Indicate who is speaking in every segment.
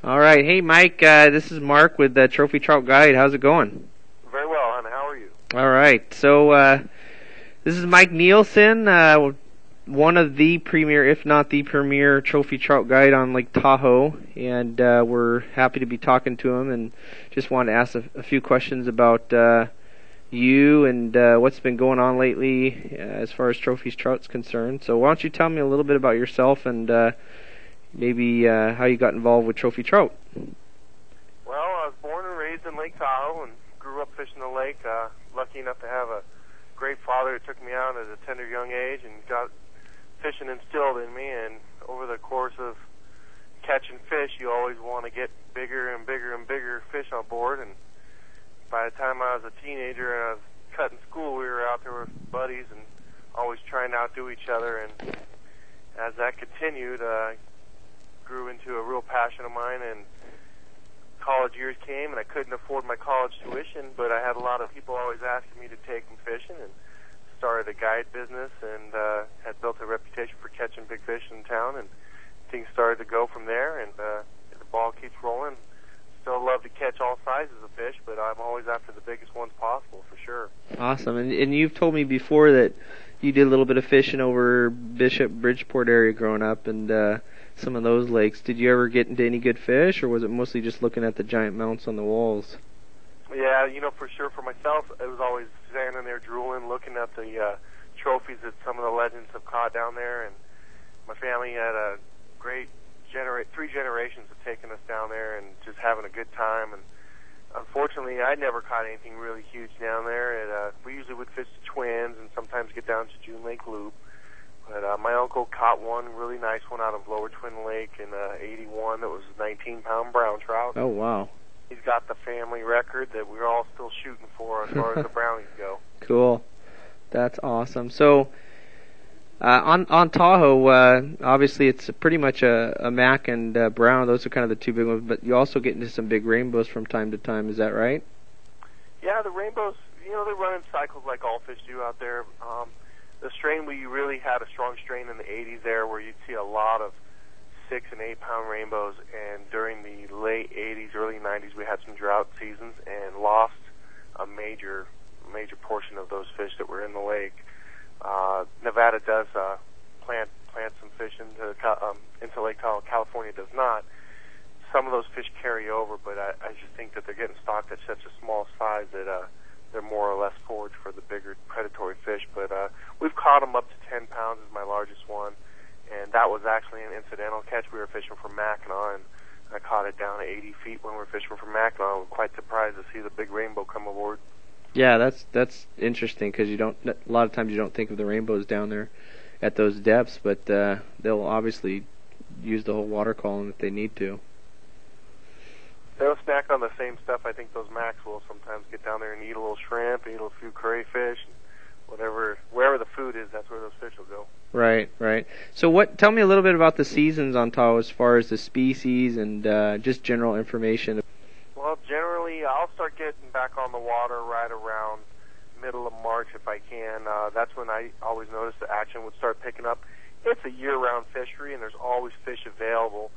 Speaker 1: All right. Hey, Mike. This is Mark with Trophy Trout Guide. How's it going?
Speaker 2: Very well, hon. How are you?
Speaker 1: All right. So this is Mike Nielsen, one of the premier, if not the premier, trophy trout guide on Lake Tahoe, and we're happy to be talking to him. And just wanted to ask a few questions about you and what's been going on lately as far as trophies trout's concerned. So why don't you tell me a little bit about yourself and maybe how you got involved with trophy trout?
Speaker 2: Well, I was born and raised in Lake Tahoe and grew up fishing the lake. Lucky enough to have a great father who took me out at a tender young age and got fishing instilled in me. And over the course of catching fish, you always want to get bigger and bigger and bigger fish on board. And by the time I was a teenager and I was cutting school, we were out there with buddies and always trying to outdo each other. And as that continued, grew into a real passion of mine, and college years came and I couldn't afford my college tuition, but I had a lot of people always asking me to take them fishing, and started a guide business and had built a reputation for catching big fish in town, and things started to go from there, and the ball keeps rolling. Still love to catch all sizes of fish, but I'm always after the biggest ones possible, for sure.
Speaker 1: Awesome. And you've told me before that you did a little bit of fishing over Bishop Bridgeport area growing up, and some of those lakes. Did you ever get into any good fish, or was it mostly just looking at the giant mounts on the walls?
Speaker 2: Yeah, for sure for myself, it was always standing there drooling, looking at the trophies that some of the legends have caught down there, and my family had a great three generations of taking us down there and just having a good time. And unfortunately, I never caught anything really huge down there. We usually would fish the Twins and sometimes get down to June Lake Loop. But my uncle caught one really nice one out of Lower Twin Lake in '81 that was a 19-pound brown trout.
Speaker 1: Oh, wow.
Speaker 2: He's got the family record that we're all still shooting for as far as the brownies go.
Speaker 1: Cool. That's awesome. So on Tahoe, obviously it's pretty much a Mac and brown. Those are kind of the two big ones, but you also get into some big rainbows from time to time. Is that right?
Speaker 2: Yeah, the rainbows, they run in cycles like all fish do out there. The strain, we really had a strong strain in the 80s there where you'd see a lot of 6 and 8 pound rainbows, and during the late 80s, early 90s, we had some drought seasons and lost a major portion of those fish that were in the lake. Nevada does plant some fish into Lake Tahoe. California does not. Some of those fish carry over, but I just think that they're getting stocked at such a small size that they're more or less foraged for the bigger predatory fish. But we've caught them up to 10 pounds is my largest one, and that was actually an incidental catch. We were fishing for Mackinac, and I caught it down to 80 feet when we were fishing for Mackinac. I was quite surprised to see the big rainbow come aboard. Yeah,
Speaker 1: that's interesting because a lot of times you don't think of the rainbows down there at those depths, but they'll obviously use the whole water column if they need to.
Speaker 2: They'll snack on the same stuff. I think those Macs will sometimes get down there and eat a little shrimp, eat a few crayfish, wherever the food is, that's where those fish will go.
Speaker 1: Right. So tell me a little bit about the seasons on Tahoe as far as the species and just general information.
Speaker 2: Well, generally, I'll start getting back on the water right around middle of March if I can. That's when I always notice the action would start picking up. It's a year-round fishery, and there's always fish available.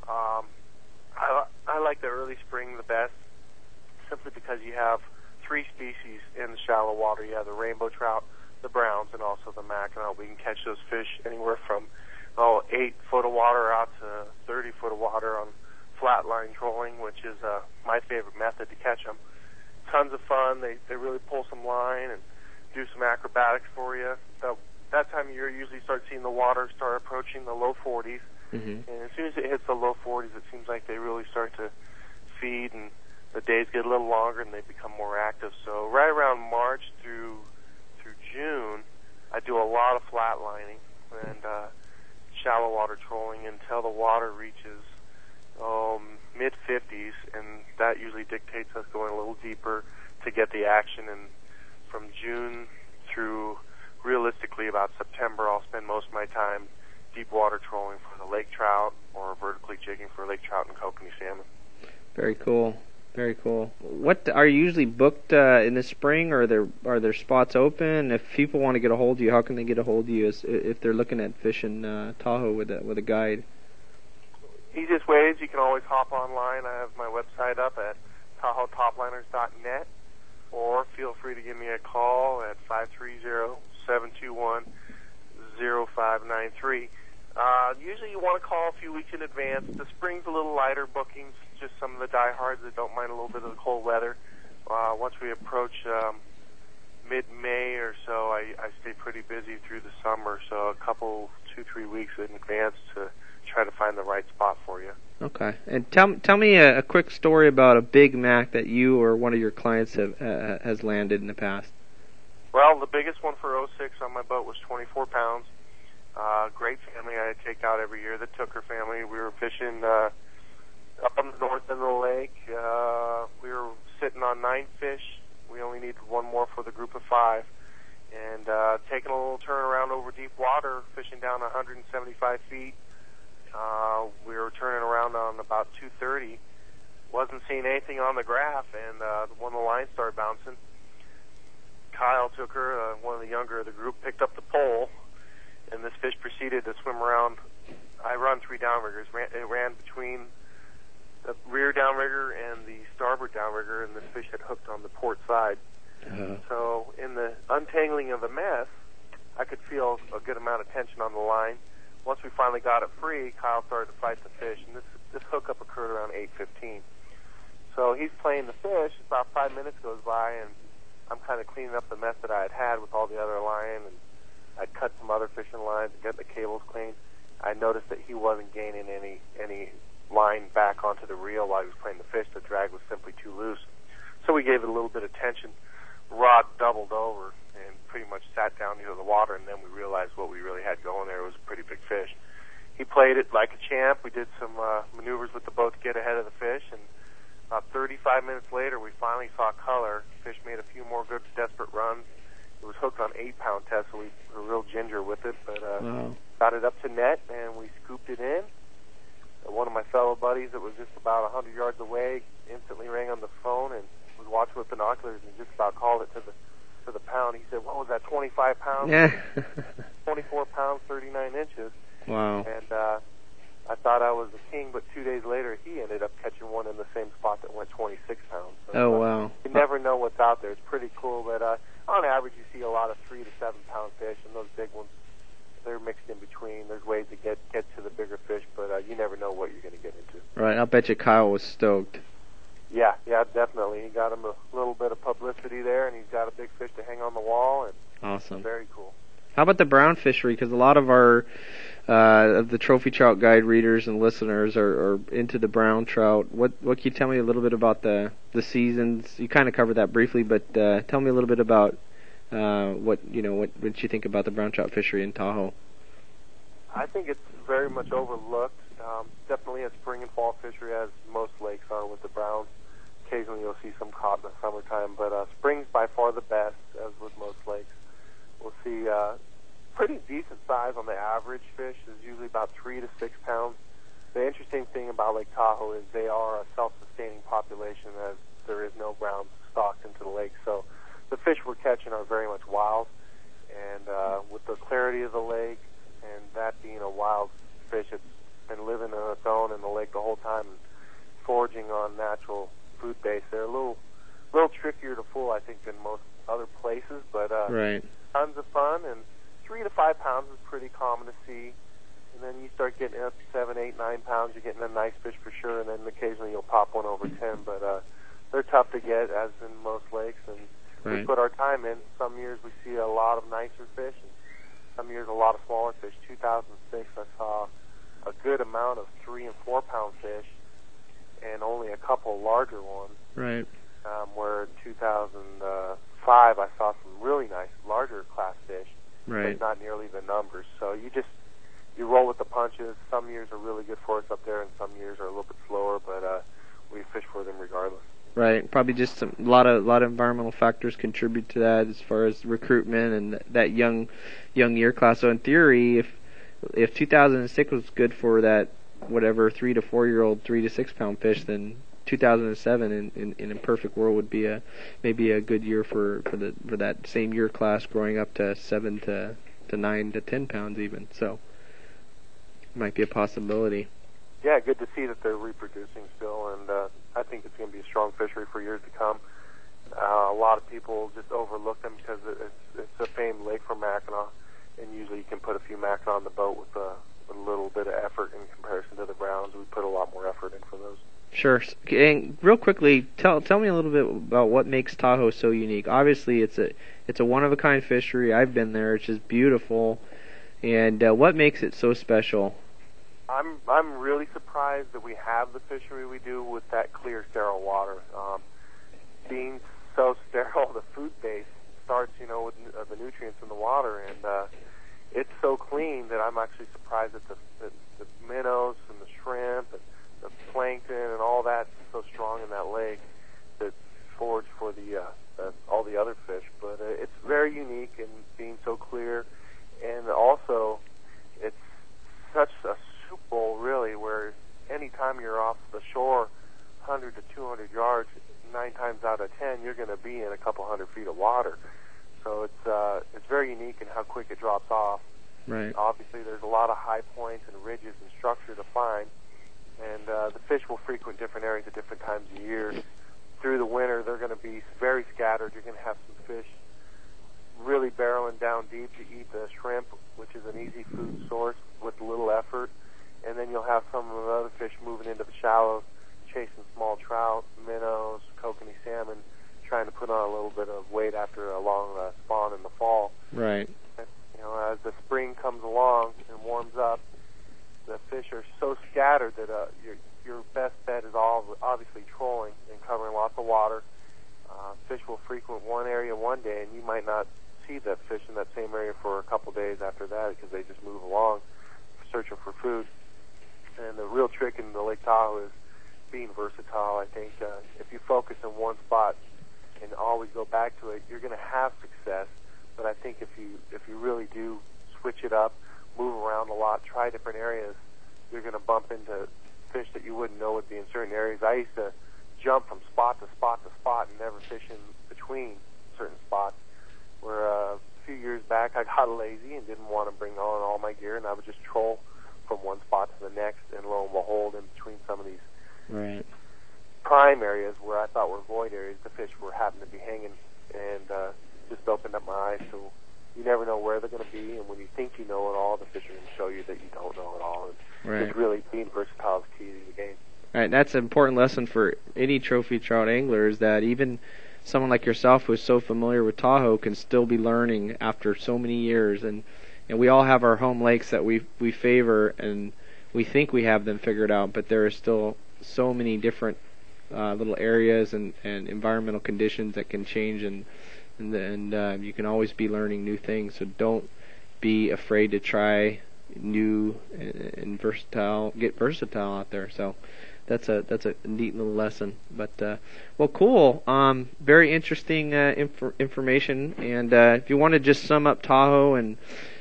Speaker 2: I like the early spring the best, simply because you have 3 species in the shallow water. You have the rainbow trout, the browns, and also the Mackinac. We can catch those fish anywhere from 8 foot of water out to 30 foot of water on flatline trolling, which is my favorite method to catch them. Tons of fun. They really pull some line and do some acrobatics for you. So that time of year, you usually start seeing the water start approaching the low 40s. Mm-hmm. And as soon as it hits the low 40s, it seems like they really start to feed, and the days get a little longer and they become more active. So right around March through June, I do a lot of flatlining and shallow water trolling until the water reaches mid-50s, and that usually dictates us going a little deeper to get the action. And from June through realistically about September, I'll spend most of my time deep water trolling for the lake trout or vertically jigging for lake trout and kokanee salmon. Very cool.
Speaker 1: What are you usually booked in the spring, or are there spots open? If people want to get a hold of you, how can they get a hold of you if they're looking at fishing Tahoe with a guide?
Speaker 2: Easiest ways, you can always hop online. I have my website up at TahoeTopliners.net, or feel free to give me a call at 530-721-0593. Usually you want to call a few weeks in advance. The spring's a little lighter bookings, just some of the diehards that don't mind a little bit of the cold weather. Once we approach mid-May or so, I stay pretty busy through the summer, so a couple, 2-3 weeks in advance to try to find the right spot for you.
Speaker 1: Okay. And tell me a quick story about a big Mac that you or one of your clients has landed in the past.
Speaker 2: Well, the biggest one for '06 on my boat was 24 pounds. Great family I take out every year, the Tooker family. We were fishing up on the north end of the lake. We were sitting on 9 fish. We only needed one more for the group of 5. And taking a little turn around over deep water, fishing down 175 feet. We were turning around on about 2:30. Wasn't seeing anything on the graph, and when the line started bouncing, Kyle Tooker, one of the younger of the group, picked up the pole, and this fish proceeded to swim around. I run 3 downriggers. It ran between the rear downrigger and the starboard downrigger, and this fish had hooked on the port side. So in the untangling of the mess, I could feel a good amount of tension on the line. Once we finally got it free, Kyle started to fight the fish, and this hookup occurred around 8:15. So he's playing the fish. About 5 minutes goes by, and I'm kind of cleaning up the mess that I had with all the other line, and I'd cut some other fishing lines and get the cables clean. I noticed that he wasn't gaining any line back onto the reel while he was playing the fish. The drag was simply too loose. So we gave it a little bit of tension. Rod doubled over and pretty much sat down into the water, and then we realized what we really had going there was a pretty big fish. He played it like a champ. We did some maneuvers with the boat to get ahead of the fish, and about 35 minutes later, we finally saw color. Fish made a few more good, desperate runs. It was hooked on 8-pound test, so we were real ginger with it, but got it up to net, and we scooped it in. One of my fellow buddies that was just about 100 yards away instantly rang on the phone and was watching with binoculars and just about called it to the pound. He said, "What was that, 25 pounds?"
Speaker 1: Yeah.
Speaker 2: 24 pounds, 39 inches.
Speaker 1: Wow.
Speaker 2: And I thought I was the king, but 2 days later, he ended up catching one in the same spot that went 26 pounds. So,
Speaker 1: wow.
Speaker 2: You never know what's out there. It's pretty cool, but on average, you see a lot of 3 to 7 pound fish, and those big ones, they're mixed in between. There's ways to get to the bigger fish, but you never know what you're going to get into.
Speaker 1: Right. I'll bet you Kyle was stoked.
Speaker 2: Yeah, definitely. He got him a little bit of publicity there, and he's got a big fish to hang on the wall, and
Speaker 1: awesome.
Speaker 2: Very cool.
Speaker 1: How about the brown fishery? Because a lot of our of the Trophy Trout Guide readers and listeners are into the brown trout. What can you tell me a little bit about the seasons? You kind of covered that briefly, but tell me a little bit about what you think about the brown trout fishery in Tahoe.
Speaker 2: I think it's very much overlooked. Definitely a spring and fall fishery, as most lakes are with the browns. Occasionally you'll see some caught in the summertime, but spring's by far the best, as with most lakes. We'll see pretty decent size on the average fish. Is usually about 3 to 6 pounds. The interesting thing about Lake Tahoe is they are a self-sustaining population, as there is no ground stocked into the lake. So the fish we're catching are very much wild, and with the clarity of the lake and that being a wild fish, it's been living on its own in the lake the whole time and foraging on natural food base. They're a little trickier to fool, I think, than most other places, but
Speaker 1: right.
Speaker 2: Tons of fun, and 3 to 5 pounds is pretty common to see. And then you start getting up to 7, 8, 9 pounds, you're getting a nice fish for sure, and then occasionally you'll pop one over 10, but they're tough to get, as in most lakes, and
Speaker 1: right.
Speaker 2: We put our time in. Some years we see a lot of nicer fish, and some years a lot of smaller fish. 2006 I saw a good amount of 3 and 4 pound fish, and only a couple larger ones.
Speaker 1: Right.
Speaker 2: Where in 2005 I saw some really nice larger class fish,
Speaker 1: right.
Speaker 2: but not nearly the numbers. So you roll with the punches. Some years are really good for us up there, and some years are a little bit slower, but we fish for them regardless.
Speaker 1: Right. Probably just a lot of environmental factors contribute to that, as far as recruitment and that young year class. So in theory, if 2006 was good for that whatever 3 to 4 year old 3 to 6 pound fish, then 2007 in a perfect world would be maybe a good year for that same year class, growing up to 7 to 9 to 10 pounds even. So it might be a possibility.
Speaker 2: yeah, good to see that they're reproducing still, and I think it's going to be a strong fishery for years to come. A lot of people just overlook them because it's a famed lake for Mackinac, and usually you can put a few Mackinac on the boat with a little bit of effort in comparison to the Browns. We put a lot more effort in for those.
Speaker 1: Sure. And real quickly, tell me a little bit about what makes Tahoe so unique. Obviously, it's a one of a kind fishery. I've been there. It's just beautiful. And what makes it so special?
Speaker 2: I'm really surprised that we have the fishery we do with that clear, sterile water. Being so sterile, the food base starts, with the nutrients in the water, and it's so clean that I'm actually surprised that the minnows and the shrimp and the plankton and all that's so strong in that lake that forage for the all the other fish. But it's very unique in being so clear, and also it's such a soup bowl, really, where anytime you're off the shore 100 to 200 yards, 9 times out of 10 you're going to be in a couple hundred feet of water. So it's very unique in how quick it drops off.
Speaker 1: Right.
Speaker 2: Obviously, there's a lot of high points and ridges and structure to find, and the fish will frequent different areas at different times of year. Through the winter, they're going to be very scattered. You're going to have some fish really barreling down deep to eat the shrimp, which is an easy food source with little effort, and then you'll have some of the other fish moving into the shallows, chasing small trout, minnows, kokanee salmon, trying to put on a little bit of weight after a long spawn in the fall.
Speaker 1: Right.
Speaker 2: As the spring comes along and warms up, the fish are so scattered that your best bet is obviously trolling and covering lots of water. Fish will frequent one area one day, and you might not see that fish in that same area for a couple days after that because they just move along searching for food. And the real trick in the Lake Tahoe is being versatile. I think if you focus in one spot and always go back to it, you're going to have success. But I think if you really do switch it up, move around a lot, try different areas, you're going to bump into fish that you wouldn't know would be in certain areas. I used to jump from spot to spot to spot and never fish in between certain spots. Where a few years back I got lazy and didn't want to bring on all my gear, and I would just troll from one spot to the next, and lo and behold, in between some of these
Speaker 1: right.
Speaker 2: prime areas where I thought were void areas, the fish were happening to be hanging, and just opened up my eyes. So you never know where they're going to be, and when you think you know it all, the fish are going to show you that you don't know it all. And
Speaker 1: right.
Speaker 2: Just really being versatile is key to the game.
Speaker 1: Right, that's an important lesson for any trophy trout angler, is that even someone like yourself who's so familiar with Tahoe can still be learning after so many years, and we all have our home lakes that we favor, and we think we have them figured out, but there are still so many different little areas and environmental conditions that can change, and you can always be learning new things. So don't be afraid to try new and get versatile out there. So that's a neat little lesson. But well, cool. Very interesting information. And if you want to just sum up Tahoe and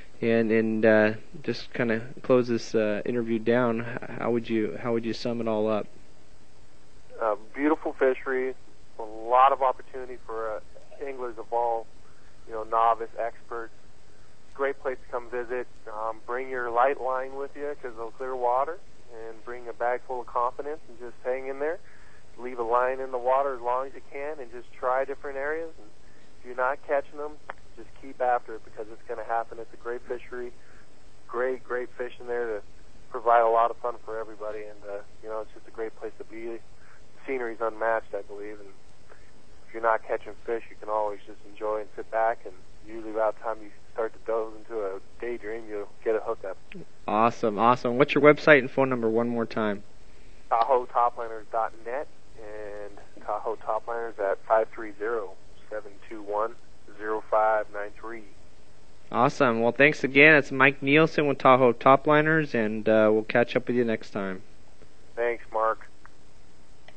Speaker 1: just kind of close this interview down, how would you sum it all up?
Speaker 2: Beautiful fishery, a lot of opportunity for anglers of all, novice, experts. Great place to come visit. Bring your light line with you because they'll clear water, and bring a bag full of confidence and just hang in there. Leave a line in the water as long as you can and just try different areas. And if you're not catching them, just keep after it because it's going to happen. It's a great fishery, great fish in there to provide a lot of fun for everybody, and it's just a great place to be. The scenery's unmatched, I believe, and if you're not catching fish, you can always just enjoy and sit back, and usually about the time you start to doze into a daydream, you'll get a hookup.
Speaker 1: Awesome. What's your website and phone number one more time?
Speaker 2: TahoeTopliners.net and Tahoe Topliners at 530-721-0593.
Speaker 1: Awesome. Well, thanks again. It's Mike Nielsen with Tahoe Topliners, and we'll catch up with you next time.
Speaker 2: Thanks.